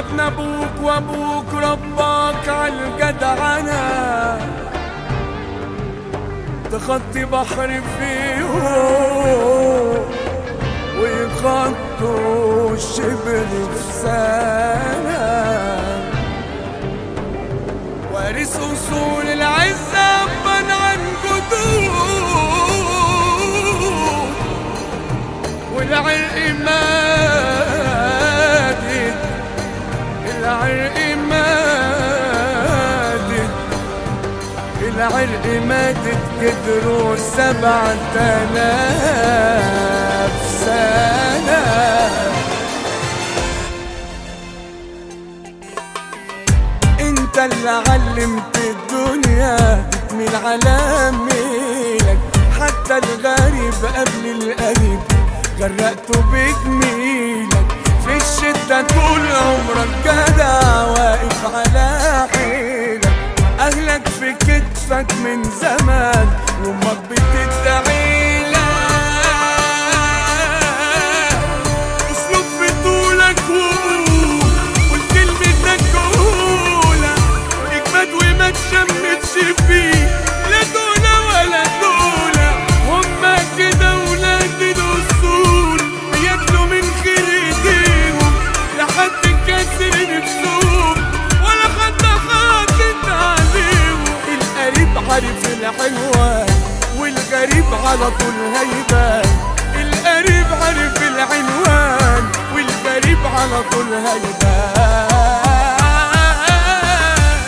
ربتنا ابوك وابوك رباك عالجدعنة، تخطي بحر فيهم ويخطوا الشبر في سنة، وارث أصول العزة أبا عن جدود، والعرق مادد، العرق مادد، العرق مادد قدروا 7000 سنة. انت اللي علمت الدنيا تكمل على ميلك، حتى الغريب قبل القريب غرقته بجميلك، في الشدة طول عمرك جدع واقف على حيلك، أهلك في كتفك من زمان وأمك بتدعي لك، أسلوب في طولك وقول والكلمتك قولة، اجمد وما تشمتش فيه لا دولة ولا دولة، هما كده ولاد الأصول بياكلوا من خير ايديهم، لا حد كاسر نفسهم ولا حد حاطط عليهم، القريب عارف العنوان والغريب على طول هيبان، القريب عارف العنوان والغريب على طول هيبان.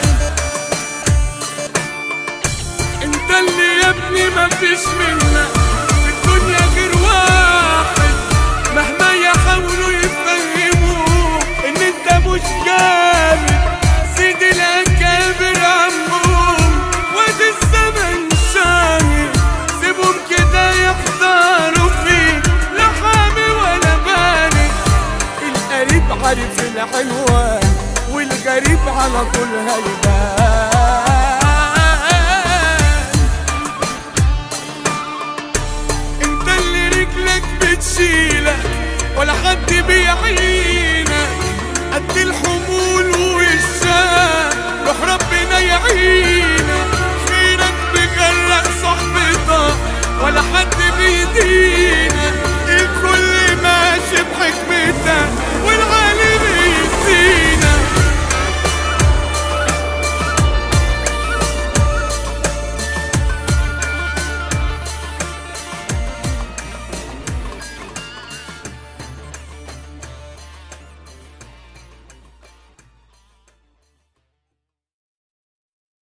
انت اللي يا ابني مفيش منك في الدنيا غير واحد، مهما يحاولوا يفهموك ان انت مش جامد، سيد الاكابر عمهم وادي الزمن شاهد، سيبهم كده يحضروا فيك لا حامي ولا بارد، القريب عارف العنوان والغريب على طول هيبان. انت اللي رجلك بتشيلك ولا حد بيعينك، قد الحمول والشام روح ربنا يعينك، خيرك بيغرق صحبتك